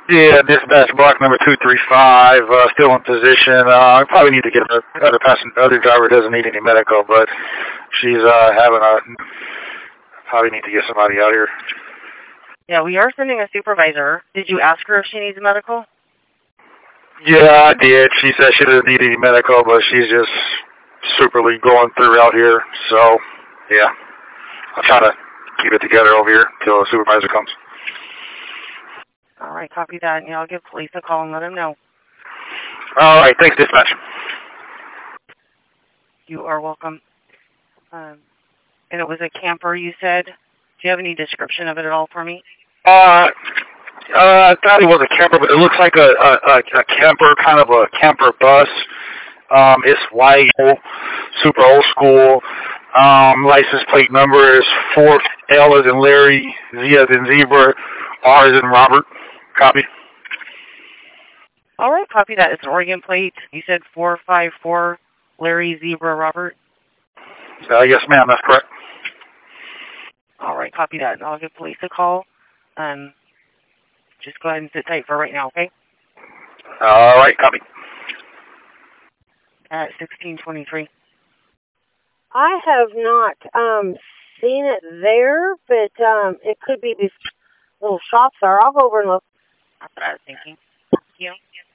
Yeah, dispatch block number 235, still in position. I probably need to get other driver doesn't need any medical, but she's probably need to get somebody out here. Yeah, we are sending a supervisor. Did you ask her if she needs medical? Yeah, I did. She said she doesn't need any medical, but she's just superly going through out here. So, yeah, I'll try to keep it together over here until the supervisor comes. All right, copy that. Yeah, I'll give police a call and let them know. All right, thanks, dispatch. You are welcome. And it was a camper, you said? Do you have any description of it at all for me? I thought it was a camper, but it looks like a camper, kind of a camper bus. It's white, super old school. License plate number is 4 L as in Larry, Z as in Zebra, R as in Robert. Copy. All right, copy that. It's an Oregon plate. You said 454 Larry, Zebra, Robert? Yes, ma'am. That's correct. All right, copy that. I'll give police a call. Just go ahead and sit tight for right now, okay? All right, copy. At 1623. I have not seen it there, but it could be these little shops are. I'll go over and look. That's what I was thinking. Thank you.